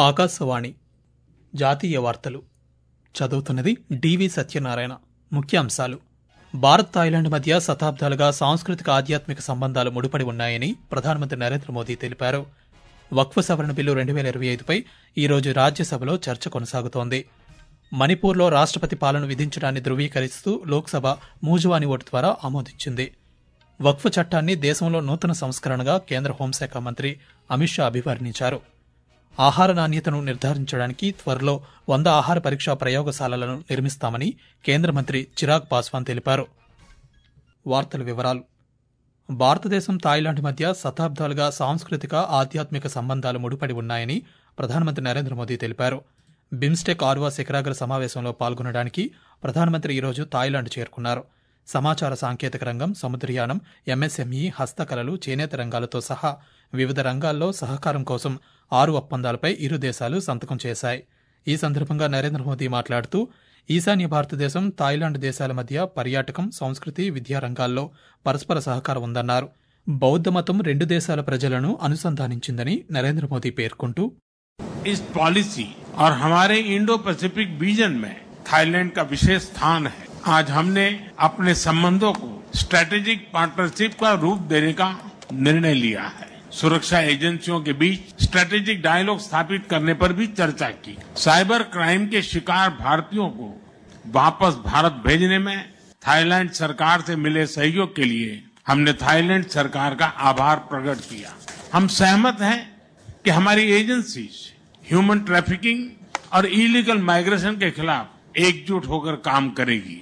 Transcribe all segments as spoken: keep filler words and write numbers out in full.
ఆకాశవాణి జాతీయ వార్తలు చదువుతున్నది డివి సత్యనారాయణ. ముఖ్యాంశాలు: భారత్ థాయిలాండ్ మధ్య శతాబ్దాలుగా సాంస్కృతిక ఆధ్యాత్మిక సంబంధాలు ముడిపడి ఉన్నాయని ప్రధానమంత్రి నరేంద్ర మోదీ తెలిపారు. వక్ఫ్ సవరణ బిల్లు రెండు వేల ఇరవై ఐదుపై ఈరోజు రాజ్యసభలో చర్చ కొనసాగుతోంది. మణిపూర్లో రాష్ట్రపతి పాలన విధించడాన్ని ధృవీకరిస్తూ లోక్సభ మూజువాని ఓటు ద్వారా ఆమోదించింది. వక్ఫ్ చట్టాన్ని దేశంలో నూతన సంస్కరణగా కేంద్ర హోంశాఖ మంత్రి అమిత్ షా అభివర్ణించారు. ఆహార నాణ్యతను నిర్ధారించడానికి త్వరలో వంద ఆహార పరీక్షా ప్రయోగశాలలను నిర్మిస్తామని కేంద్ర మంత్రి చిరాగ్ పాస్వాన్ తెలిపారు. వార్తల వివరాలు: భారతదేశం థాయిలాండ్ మధ్య శతాబ్దాలుగా సాంస్కృతిక ఆధ్యాత్మిక సంబంధాలు ముడిపడి ఉన్నాయని ప్రధానమంత్రి నరేంద్ర మోదీ తెలిపారు. బిమ్స్టెక్ ఆరువ శిఖరాగ్ర సమావేశంలో పాల్గొనడానికి ప్రధానమంత్రి ఈరోజు థాయిలాండ్ చేరుకున్నారు. సమాచార సాంకేతిక రంగం, సముద్రయానం, ఎంఎస్ఎంఈ, హస్తకళలు, చేనేత రంగాలతో సహా వివిధ రంగాల్లో సహకారం కోసం ఆరు ఒప్పందాలపై ఇరు దేశాలు సంతకం చేశాయి. ఈ సందర్భంగా నరేంద్ర మోదీ మాట్లాడుతూ, ఈశాన్య భారతదేశం, థాయిలాండ్ దేశాల మధ్య పర్యాటకం, సంస్కృతి, విద్యా రంగాల్లో పరస్పర సహకారం ఉందన్నారు. బౌద్ధ మతం రెండు దేశాల ప్రజలను అనుసంధానించిందని నరేంద్ర మోదీ పేర్కొంటూ, इस पॉलिसी और हमारे इंडो पैसिफिक विजन में थाईलैंड का विशेष स्थान है. आज हमने अपने संबंधों को स्ट्रेटेजिक पार्टनरशिप का रूप देने का निर्णय लिया है. सुरक्षा एजेंसियों के बीच स्ट्रेटेजिक डायलॉग स्थापित करने पर भी चर्चा की. साइबर क्राइम के शिकार भारतीयों को वापस भारत भेजने में थाईलैंड सरकार से मिले सहयोग के लिए हमने थाईलैंड सरकार का आभार प्रकट किया. हम सहमत हैं कि हमारी एजेंसीज ह्यूमन ट्रैफिकिंग और इलीगल माइग्रेशन के खिलाफ एकजुट होकर काम करेगी.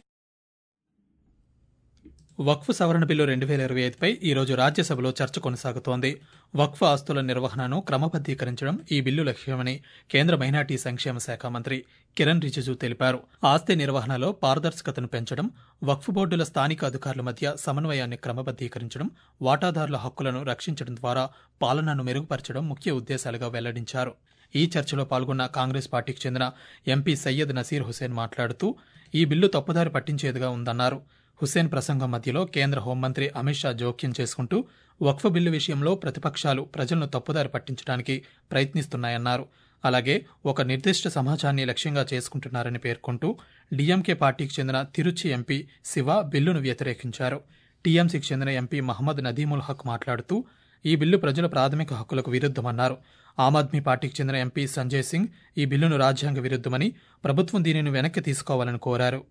వక్ఫ్ సవరణ బిల్లు రెండు వేల ఇరవై ఐదుపై ఈరోజు రాజ్యసభలో చర్చ కొనసాగుతోంది. వక్ఫ్ ఆస్తుల నిర్వహణను క్రమబద్దీకరించడం ఈ బిల్లు లక్ష్యమని కేంద్ర మైనార్టీ సంక్షేమ శాఖ మంత్రి కిరణ్ రిజిజు తెలిపారు. ఆస్తి నిర్వహణలో పారదర్శకతను పెంచడం, వక్ఫ్ బోర్డుల స్థానిక అధికారుల మధ్య సమన్వయాన్ని క్రమబద్దీకరించడం, వాటాదారుల హక్కులను రక్షించడం ద్వారా పాలనను మెరుగుపరచడం ముఖ్య ఉద్దేశాలుగా వెల్లడించారు. ఈ చర్చలో పాల్గొన్న కాంగ్రెస్ పార్టీకి చెందిన ఎంపీ సయ్యద్ నసీర్ హుసేన్ మాట్లాడుతూ, ఈ బిల్లు తప్పుదారి పట్టించేదిగా ఉందన్నారు. హుస్సేన్ ప్రసంగం మధ్యలో కేంద్ర హోంమంత్రి అమిత్ షా జోక్యం చేసుకుంటూ, వక్ఫ్ బిల్లు విషయంలో ప్రతిపక్షాలు ప్రజలను తప్పుదారి పట్టించడానికి ప్రయత్నిస్తున్నాయన్నారు. అలాగే ఒక నిర్దిష్ట సమాజాన్ని లక్ష్యంగా చేసుకుంటున్నారని పేర్కొంటూ, డీఎంకే పార్టీకి చెందిన తిరుచి ఎంపీ శివ బిల్లును వ్యతిరేకించారు. టీఎంసీకి చెందిన ఎంపీ మహమ్మద్ నదీముల్ హక్ మాట్లాడుతూ, ఈ బిల్లు ప్రజల ప్రాథమిక హక్కులకు విరుద్దమన్నారు. ఆమ్ ఆద్మీ పార్టీకి చెందిన ఎంపీ సంజయ్ సింగ్ ఈ బిల్లును రాజ్యాంగ విరుద్దమని, ప్రభుత్వం దీనిని వెనక్కి తీసుకోవాలని కోరారు.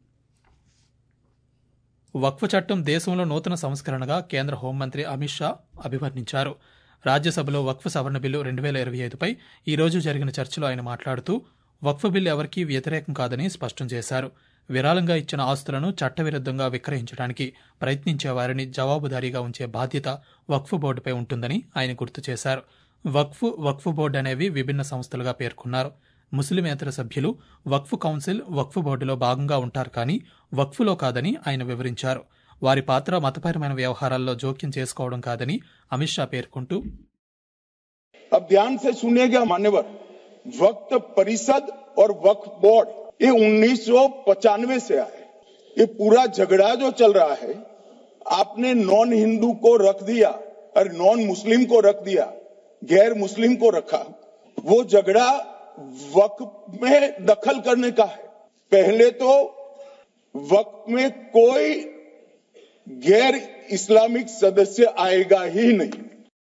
వక్ఫ్ చట్టం దేశంలో నూతన సంస్కరణగా కేంద్ర హోంమంత్రి అమిత్ షా అభివర్ణించారు. రాజ్యసభలో వక్ఫ్ సవరణ బిల్లు రెండు వేల ఇరవై ఐదుపై ఈ రోజు జరిగిన చర్చలో ఆయన మాట్లాడుతూ, వక్ఫ్ బిల్లు ఎవరికీ వ్యతిరేకం కాదని స్పష్టం చేశారు. విరాళంగా ఇచ్చిన ఆస్తులను చట్టవిరుద్ధంగా విక్రయించడానికి ప్రయత్నించే వారిని జవాబుదారీగా ఉంచే బాధ్యత వక్ఫ్ బోర్డుపై ఉంటుందని ఆయన గుర్తు చేశారు. వక్ఫ్, వక్ఫ్ బోర్డు అనేవి విభిన్న సంస్థలుగా పేర్కొన్నారు. ముస్లిమేతర సభ్యులు వక్ఫ్ కౌన్సిల్, వక్ఫ్ బోర్డులో భాగంగా ఉంటారు, కానీ వక్ఫ్లో కాదని ఆయన వివరించారు. వారి పాత్ర మతపరమైన వ్యవహారాల్లో జోక్యం చేసుకోవడం కాదని అమిత్ షా పేర్కొంటూ, अब ध्यान से सुनिएगा मान्यवर, वक्फ परिषद और वक्फ बोर्ड ये उन्नीस सौ पचानवे से आए. ये पूरा झगड़ा जो चल रहा है, आपने नॉन हिंदू को रख दिया और नॉन मुस्लिम को रख दिया, गैर मुस्लिम को रखा. वो झगड़ा वक्फ में दखल करने का है. पहले तो वक्फ में कोई गैर इस्लामिक सदस्य आएगा ही नहीं.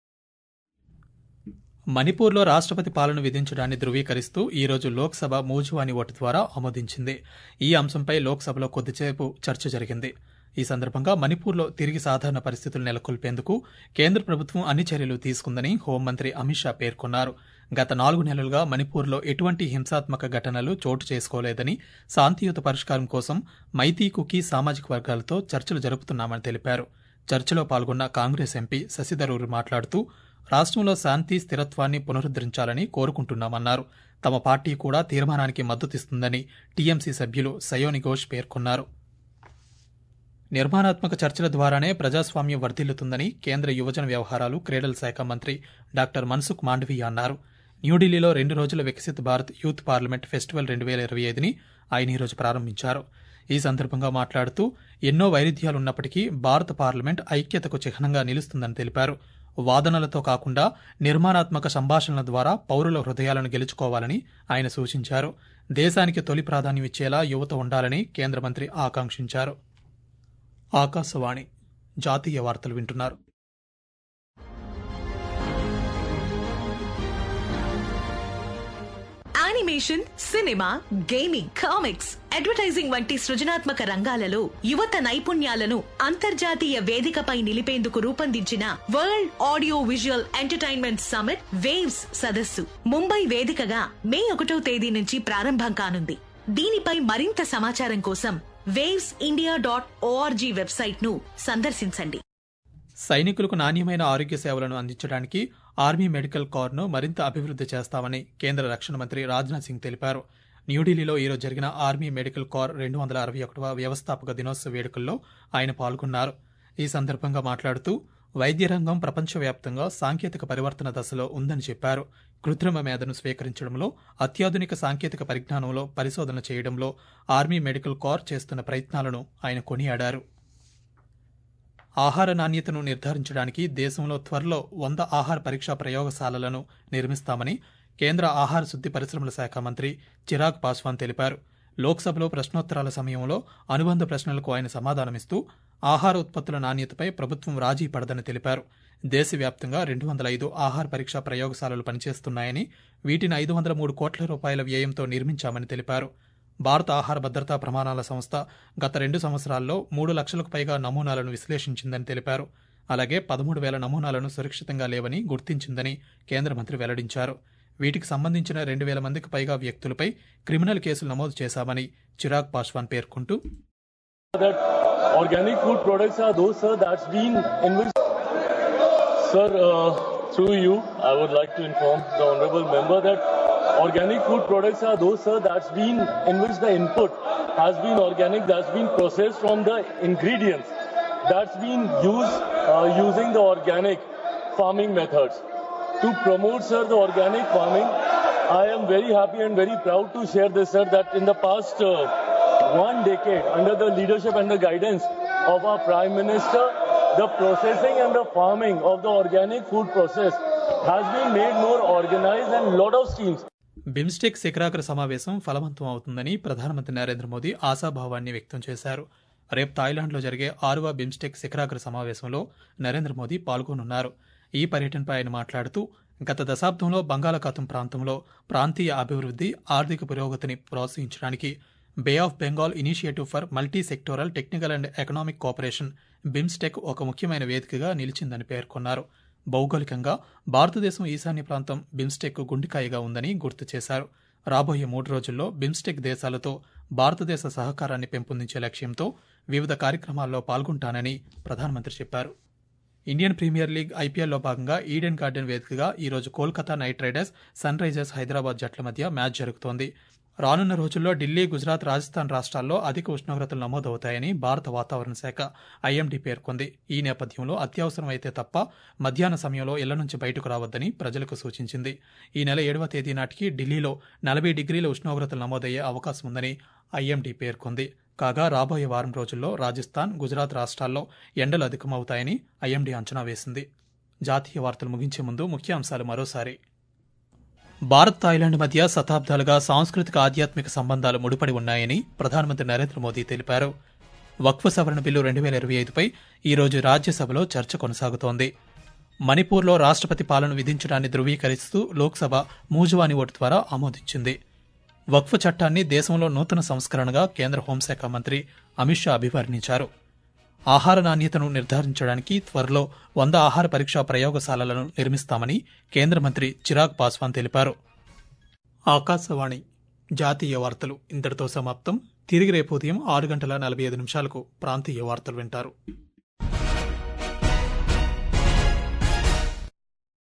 మణిపూర్లో రాష్ట్రపతి పాలన విధించడాన్ని ధృవీకరిస్తూ ఈరోజు లోక్సభ మూజువాని ఓటు ద్వారా ఆమోదించింది. ఈ అంశంపై లోక్సభలో కొద్దిసేపు చర్చ జరిగింది. ఈ సందర్భంగా మణిపూర్లో తిరిగి సాధారణ పరిస్థితులు నెలకొల్పేందుకు కేంద్ర ప్రభుత్వం అన్ని చర్యలు తీసుకుందని హోంమంత్రి అమిత్ షా పేర్కొన్నారు. గత నాలుగు నెలలుగా మణిపూర్లో ఎటువంటి హింసాత్మక ఘటనలు చోటు చేసుకోలేదని, శాంతియుత పరిష్కారం కోసం మైతీ, కుకీ సామాజిక వర్గాలతో చర్చలు జరుపుతున్నామని తెలిపారు. చర్చలో పాల్గొన్న కాంగ్రెస్ ఎంపీ శశిథరూర్ మాట్లాడుతూ, రాష్ట్రంలో శాంతి, స్థిరత్వాన్ని పునరుద్దరించాలని కోరుకుంటున్నామన్నారు. తమ పార్టీ కూడా తీర్మానానికి మద్దతిస్తుందని టీఎంసీ సభ్యులు సయోని ఘోష్ పేర్కొన్నారు. నిర్మాణాత్మక చర్చల ద్వారానే ప్రజాస్వామ్యం వర్ధిల్లుతుందని కేంద్ర యువజన వ్యవహారాలు, క్రీడల శాఖ మంత్రి డాక్టర్ మన్సుఖ్ మాండవీయ అన్నారు. న్యూఢిల్లీలో రెండు రోజుల Viksit Bharat youth parliament festival రెండు వేల ఇరవై ఐదుని ఆయన ఈరోజు ప్రారంభించారు. ఈ సందర్భంగా మాట్లాడుతూ, ఎన్నో వైరుధ్యాలున్నప్పటికీ భారత పార్లమెంట్ ఐక్యతకు చిహ్నంగా నిలుస్తుందని తెలిపారు. వాదనలతో కాకుండా నిర్మాణాత్మక సంభాషణల ద్వారా పౌరుల హృదయాలను గెలుచుకోవాలని ఆయన సూచించారు. దేశానికి తొలి ప్రాధాన్యం ఇచ్చేలా యువత ఉండాలని కేంద్ర మంత్రి ఆకాంక్షించారు. ఆకాశవాణి జాతీయ వార్తలు వింటున్నారు. Animation, cinema, gaming, comics, advertising వంటి సృజనాత్మక రంగాలలో యువత నైపుణ్యాలను అంతర్జాతీయ వేదికపై నిలిపేందుకు రూపొందించిన world audio visual entertainment summit waves సదస్సు ముంబై వేదికగా మే ఒకటో తేదీ నుంచి ప్రారంభం కానుంది. దీనిపై మరింత సమాచారం కోసం waves India dot ORG website ను సందర్శించండి. సైనికులకు నాణ్యమైన ఆరోగ్య సేవలను అందించడానికి ఆర్మీ మెడికల్ కార్ను మరింత అభివృద్ధి చేస్తామని కేంద్ర రక్షణ మంత్రి రాజ్నాథ్ సింగ్ తెలిపారు. న్యూఢిల్లీలో ఈరోజు జరిగిన ఆర్మీ మెడికల్ కార్ రెండు వందల అరవై ఒకటవ వ్యవస్థాపక దినోత్సవ వేడుకల్లో ఆయన పాల్గొన్నారు. ఈ సందర్భంగా మాట్లాడుతూ వైద్య రంగం ప్రపంచవ్యాప్తంగా సాంకేతిక పరివర్తన దశలో ఉందని చెప్పారు. కృత్రిమ మేధను స్వీకరించడంలో, అత్యాధునిక సాంకేతిక పరిజ్ఞానంలో పరిశోధన చేయడంలో ఆర్మీ మెడికల్ కార్ చేస్తున్న ప్రయత్నాలను ఆయన కొనియాడారు. ఆహార నాణ్యతను నిర్ధారించడానికి దేశంలో త్వరలో వంద ఆహార పరీక్షా ప్రయోగశాలలను నిర్మిస్తామని కేంద్ర ఆహార శుద్ధి పరిశ్రమల శాఖ మంత్రి చిరాగ్ పాస్వాన్ తెలిపారు. లోక్సభలో ప్రశ్నోత్తరాల సమయంలో అనుబంధ ప్రశ్నలకు ఆయన సమాధానమిస్తూ ఆహార ఉత్పత్తుల నాణ్యతపై ప్రభుత్వం రాజీ పడదని తెలిపారు. దేశవ్యాప్తంగా రెండు వందల ఐదు ఆహార పరీక్షా ప్రయోగశాలలు పనిచేస్తున్నాయని, వీటిని ఐదు వందల మూడు కోట్ల రూపాయల వ్యయంతో నిర్మించామని తెలిపారు. భారత ఆహార భద్రతా ప్రమాణాల సంస్థ గత రెండు సంవత్సరాల్లో మూడు లక్షలకు పైగా నమూనాలను విశ్లేషించిందని తెలిపారు. అలాగే పదమూడు వేల నమూనాలను సురక్షితంగా లేవని గుర్తించిందని కేంద్ర మంత్రి వెల్లడించారు. వీటికి సంబంధించిన రెండు వేల మందికి పైగా వ్యక్తులపై క్రిమినల్ కేసులు నమోదు చేశామని చిరాగ్ పాస్వాన్ పేర్కొంటూ organic food products are those, sir, that's been in which the input has been organic, that's been processed from the ingredients that's been used uh, using the organic farming methods. To promote, sir, the organic farming, I am very happy and very proud to share this, sir, that in the past uh, one decade, under the leadership and the guidance of our Prime Minister, the processing and the farming of the organic food process has been made more organized and lot of schemes. BIMSTEC శిఖరాగ్ర సమావేశం ఫలవంతం అవుతుందని ప్రధానమంత్రి నరేంద్ర మోదీ ఆశాభావాన్ని వ్యక్తం చేశారు. రేపు థాయిలాండ్లో జరిగే ఆరవ BIMSTEC శిఖరాగ్ర సమావేశంలో నరేంద్ర మోదీ పాల్గొనున్నారు. ఈ పర్యటనపై ఆయన మాట్లాడుతూ గత దశాబ్దంలో బంగాళాఖాతం ప్రాంతంలో ప్రాంతీయ అభివృద్ధి, ఆర్థిక పురోగతిని ప్రోత్సహించడానికి Bay of Bengal initiative for multi sectoral technical and economic cooperation BIMSTEC ఒక ముఖ్యమైన వేదికగా నిలిచిందని పేర్కొన్నారు. భౌగోళికంగా భారతదేశం ఈశాన్య ప్రాంతం బిమ్స్టెక్ గుండెకాయగా ఉందని గుర్తు చేశారు. రాబోయే మూడు రోజుల్లో బిమ్స్టెక్ దేశాలతో భారతదేశ సహకారాన్ని పెంపొందించే లక్ష్యంతో వివిధ కార్యక్రమాల్లో పాల్గొంటానని ప్రధానమంత్రి చెప్పారు. ఇండియన్ ప్రీమియర్ లీగ్ ఐపీఎల్లో భాగంగా ఈడెన్ గార్డెన్ వేదికగా ఈరోజు Kolkata Knight Riders, Sunrisers Hyderabad జట్ల మధ్య మ్యాచ్ జరుగుతోంది. రానున్న రోజుల్లో ఢిల్లీ, గుజరాత్, రాజస్థాన్ రాష్ట్రాల్లో అధిక ఉష్ణోగ్రతలు నమోదవుతాయని భారత వాతావరణ శాఖ ఐఎండీ పేర్కొంది. ఈ నేపథ్యంలో అత్యవసరం అయితే తప్ప మధ్యాహ్న సమయంలో ఇళ్ల నుంచి బయటకు రావద్దని ప్రజలకు సూచించింది. ఈ నెల ఏడవ తేదీ నాటికి ఢిల్లీలో నలభై డిగ్రీల ఉష్ణోగ్రతలు నమోదయ్యే అవకాశం ఉందని ఐఎండీ పేర్కొంది. కాగా రాబోయే వారం రోజుల్లో రాజస్థాన్, గుజరాత్ రాష్ట్రాల్లో ఎండలు అధికమవుతాయని ఐఎండీ అంచనా వేసింది. జాతీయ వార్తలు ముగించే ముందు ముఖ్యాంశాలు మరోసారి. భారత్ థాయిలాండ్ మధ్య శతాబ్దాలుగా సాంస్కృతిక ఆధ్యాత్మిక సంబంధాలు ముడిపడి ఉన్నాయని ప్రధానమంత్రి నరేంద్ర మోదీ తెలిపారు. వక్ఫ్ సవరణ బిల్లు రెండు వేల ఇరవై ఐదుపై ఈరోజు రాజ్యసభలో చర్చ కొనసాగుతోంది. మణిపూర్లో రాష్ట్రపతి పాలన విధించడాన్ని ధృవీకరిస్తూ లోక్సభ మూజువాని ఓటు ద్వారా ఆమోదించింది. వక్ఫ్ చట్టాన్ని దేశంలో నూతన సంస్కరణగా కేంద్ర హోంశాఖ మంత్రి అమిత్ షా అభివర్ణించారు. ఆహార నాణ్యతను నిర్ధారించడానికి త్వరలో వంద ఆహార పరీక్షా ప్రయోగశాలలను నిర్మిస్తామని కేంద్ర మంత్రి చిరాగ్ పాస్వాన్ తెలిపారు. ఆకాశవాణి జాతీయ వార్తలు ఇంతటితో సమాప్తం. తిరిగి రేపు ఉదయం ఆరు గంటల నలభై ఐదు నిమిషాలకు ప్రాంతీయ వార్తలు వింటారు.